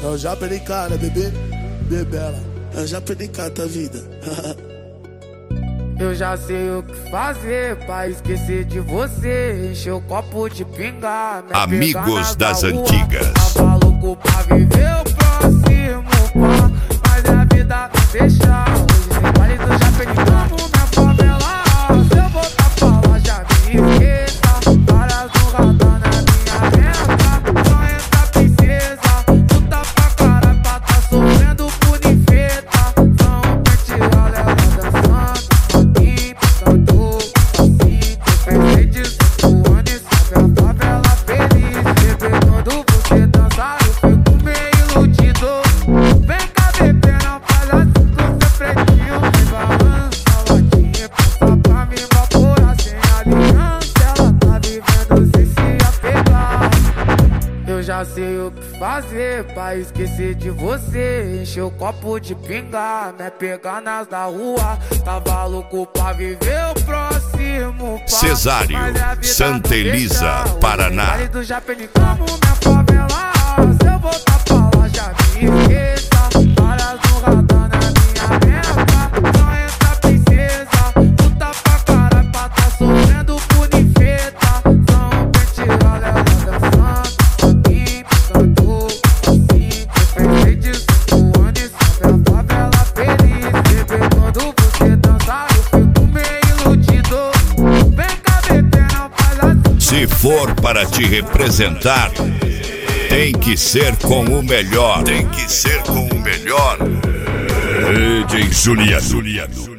Eu já perdi cara, bebê, bebela. Eu já perdi cara da vida. Eu já sei o que fazer pra esquecer de você. Encher o copo de pinga. Amigos das antigas. Tava louco pra viver o próximo pá, mas a vida deixa. Hoje sem vale do já perdi como minha favela. Se eu voltar pra lá já me esqueça. Várias no radar na minha reta. Só entra princesa. Puta pra caralho pra tá sofrendo punifeta. São pente galera dançando. Já sei o que fazer pra esquecer de você. Encher o copo de pinga, me pegar nas da rua. Tava louco pra viver o próximo pá. Cesário, Santa Elisa, Paraná. Vale do já perdi como minha favela. Se eu voltar pra lá já me esqueça. Várias no radar na minha meta. Só entra princesa. Puta pra caralho pra tá sofrendo punifeta. São pente galera dançando. Se for para te representar, tem que ser com o melhor. Tem que ser com o melhor. DJ Juliano.